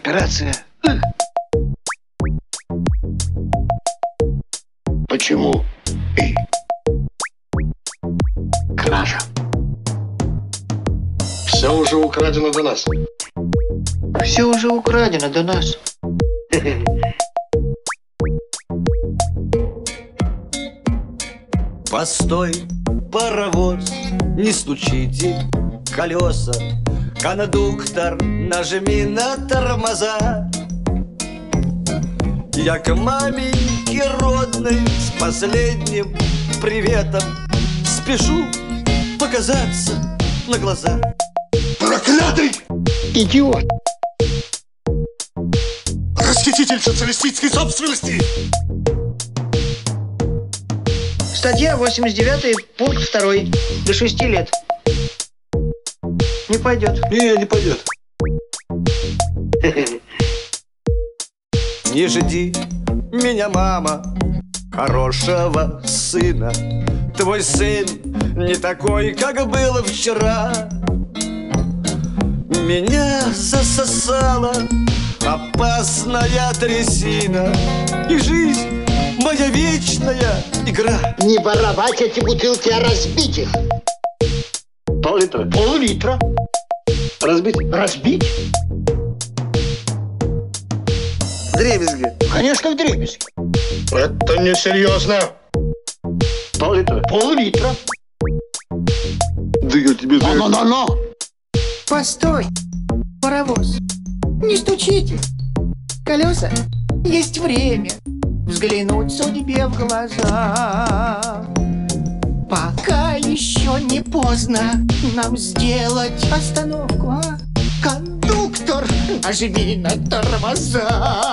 Операция. Почему и кража? Все уже украдено до нас. Все уже украдено до нас. Постой, паровоз, не стучите колеса. Кондуктор, нажми на тормоза. Я к маменьке родной с последним приветом спешу показаться на глаза. Проклятый! Идиот! Расхититель социалистической собственности! Статья 89, пункт 2. До 6 лет. Не пойдет. Не пойдет. Не жди меня, мама, хорошего сына. Твой сын не такой, как был вчера. Меня засосала опасная трясина, и жизнь моя вечная игра. Не воровать эти бутылки, а разбить их. Пол-литра. Пол-литра. Разбить? Разбить? Дребезги. Конечно, вдребезги. Это несерьезно. Пол-литра. Пол-литра. Да я тебе за это... Но. Постой, паровоз, не стучите. Колеса, есть время взглянуть судьбе в глаза. Пока еще не поздно нам сделать остановку, а? Кондуктор, нажми на тормоза.